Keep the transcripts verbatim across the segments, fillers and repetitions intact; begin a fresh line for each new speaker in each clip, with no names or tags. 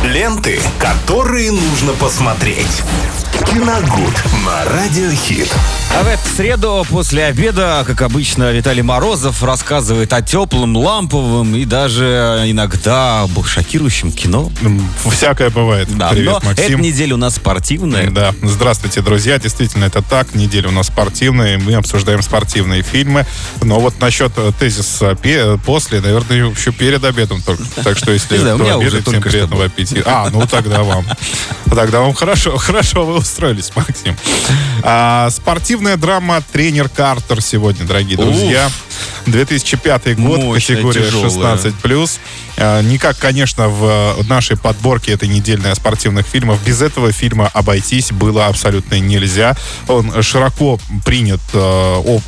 Ленты, которые нужно посмотреть. Киногуд на Радиохит.
А в эту среду после обеда, как обычно, Виталий Морозов рассказывает о теплом, ламповом и даже иногда об шокирующем кино.
Всякое бывает.
Да,
Привет,
но
Максим.
эта неделя у нас спортивная.
Да, здравствуйте, друзья. Действительно, это так. Неделя у нас спортивная, и мы обсуждаем спортивные фильмы. Но вот насчет тезиса пе- после, наверное, еще перед обедом только. Так что, если
Не знаю, у
кто
меня уже
обедает, всем
только
приятного аппетита. А, ну тогда вам. Тогда вам хорошо, хорошо вы устроились, Максим. А, спортивная драма «Тренер Картер» сегодня, дорогие друзья. две тысячи пятый год,
Мощная,
категория
тяжелая.
шестнадцать плюс. Никак, конечно, в нашей подборке этой недельной спортивных фильмов без этого фильма обойтись было абсолютно нельзя. Он широко принят э, об,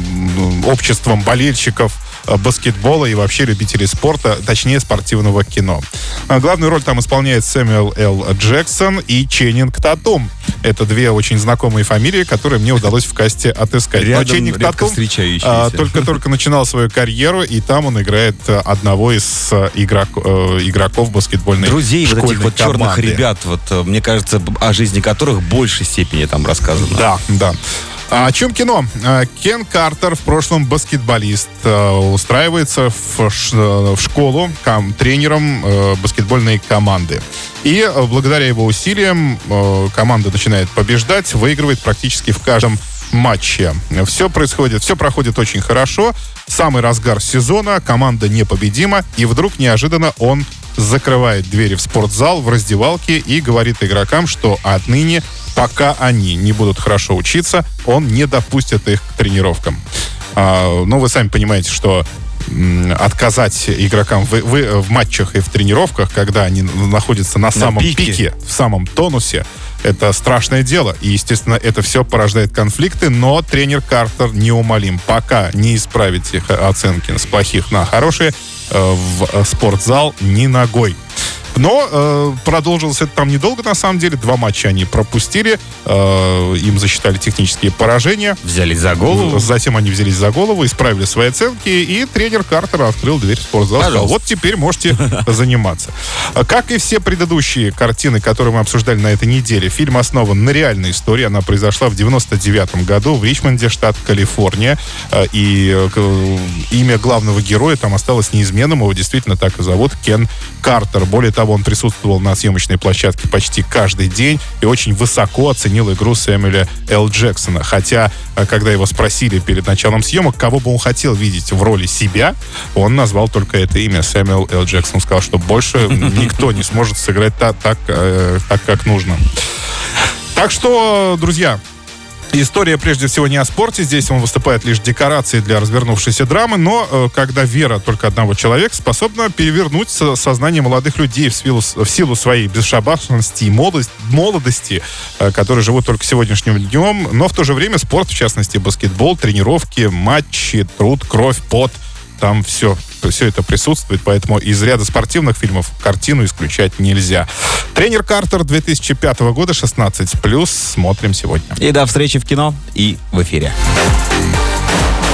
обществом болельщиков баскетбола и вообще любителей спорта, точнее спортивного кино. Главную роль там исполняет Сэмюэл Л. Джексон и Ченнинг Татум. Это две очень знакомые фамилии, которые мне удалось в касте отыскать.
Рядом,
Но Ченнинг
редко
Татум
встречающиеся.
а, только-только начинал свою карьеру, и там он играет одного из игрок, э, игроков баскетбольной
Друзей вот
школьной
этих вот черных
команды.
ребят, вот, э, мне кажется, о жизни которых в большей степени там рассказано.
Да, да. А о чем кино? А, Кен Картер, в прошлом баскетболист, а, устраивается в, ш- в школу кам- тренером э, баскетбольной команды. И э, благодаря его усилиям э, команда начинает побеждать, выигрывает практически в каждом матче. Все происходит, все проходит очень хорошо. Самый разгар сезона, команда непобедима, и вдруг неожиданно он закрывает двери в спортзал, в раздевалке и говорит игрокам, что отныне, пока они не будут хорошо учиться, он не допустит их к тренировкам. А, ну, вы сами понимаете, что м, отказать игрокам в, в, в матчах и в тренировках, когда они находятся на самом
пике.
пике, в самом тонусе, это страшное дело. И, естественно, это все порождает конфликты, но тренер Картер неумолим. Пока не исправить их оценки с плохих на хорошие, э, в спортзал ни ногой. Но э, продолжилось это там недолго, на самом деле. Два матча они пропустили. Э, им засчитали технические поражения.
Взялись за голову.
Затем они взялись за голову, исправили свои оценки, и тренер Картер открыл дверь в спортзал. Сказал, вот теперь можете заниматься. Как и все предыдущие картины, которые мы обсуждали на этой неделе, фильм основан на реальной истории. Она произошла в девяносто девятом году в Ричмонде, штат Калифорния. Э, И э, имя главного героя там осталось неизменным. Его действительно так и зовут, Кен Картер. Более того, он присутствовал на съемочной площадке почти каждый день и очень высоко оценил игру Сэмюэля Л. Джексона. Хотя, когда его спросили перед началом съемок, кого бы он хотел видеть в роли себя, он назвал только это имя, Сэмюэл Л. Джексон. Он сказал, что больше никто не сможет сыграть так, так, э, так, как нужно. Так что, друзья, история прежде всего не о спорте. Здесь он выступает лишь декорацией для развернувшейся драмы, но э, когда вера только одного человека способна перевернуть со- сознание молодых людей в силу, в силу своей бесшабашности и молодость, молодости, э, которые живут только сегодняшним днем, но в то же время спорт, в частности баскетбол, тренировки, матчи, труд, кровь, пот, там все, все это присутствует, поэтому из ряда спортивных фильмов картину исключать нельзя. Тренер Картер две тысячи пятого года, шестнадцать плюс, смотрим сегодня.
И до встречи в кино и в эфире.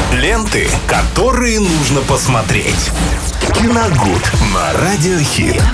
Ленты, которые нужно посмотреть. Киногуд на Радиохит.